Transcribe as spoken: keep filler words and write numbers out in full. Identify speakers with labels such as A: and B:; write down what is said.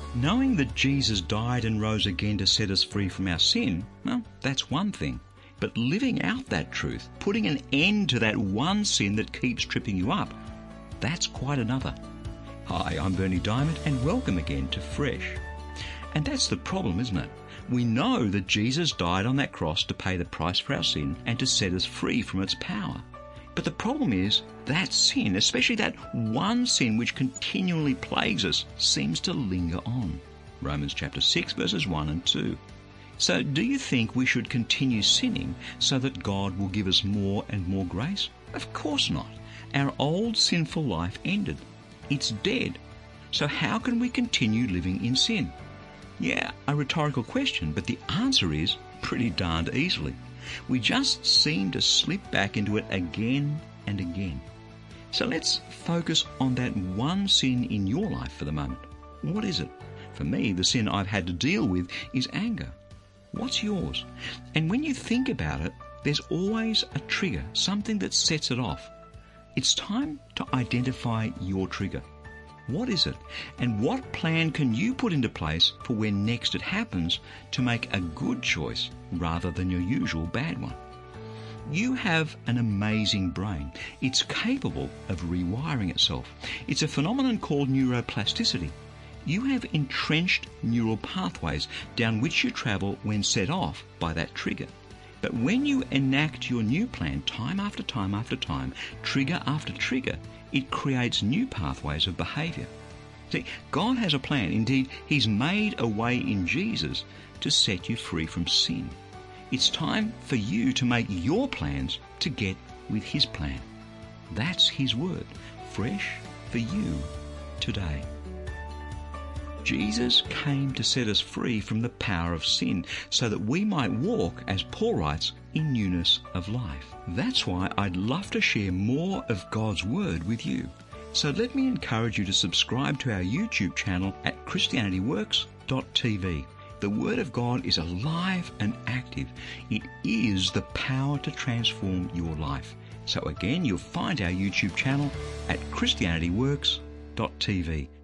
A: Knowing that Jesus died and rose again to set us free from our sin, well, that's one thing. But living out that truth, putting an end to that one sin that keeps tripping you up, that's quite another. Hi, I'm Berni Dymet, and welcome again to Fresh. And that's the problem, isn't it? We know that Jesus died on that cross to pay the price for our sin and to set us free from its power. But the problem is that sin, especially that one sin which continually plagues us, seems to linger on. Romans chapter six, verses one and two. So do you think we should continue sinning so that God will give us more and more grace? Of course not. Our old sinful life ended. It's dead. So how can we continue living in sin? Yeah, a rhetorical question, but the answer is pretty darned easily. We just seem to slip back into it again and again. So let's focus on that one sin in your life for the moment. What is it? For me, the sin I've had to deal with is anger. What's yours? And when you think about it, there's always a trigger, something that sets it off. It's time to identify your trigger. What is it? And what plan can you put into place for when next it happens to make a good choice rather than your usual bad one? You have an amazing brain. It's capable of rewiring itself. It's a phenomenon called neuroplasticity. You have entrenched neural pathways down which you travel when set off by that trigger. But when you enact your new plan time after time after time, trigger after trigger, it creates new pathways of behaviour. See, God has a plan. Indeed, He's made a way in Jesus to set you free from sin. It's time for you to make your plans to get with His plan. That's His word, fresh for you today. Jesus came to set us free from the power of sin so that we might walk, as Paul writes, in newness of life. That's why I'd love to share more of God's Word with you. So let me encourage you to subscribe to our YouTube channel at christianity works dot t v. The Word of God is alive and active. It is the power to transform your life. So again, you'll find our YouTube channel at christianity works dot t v.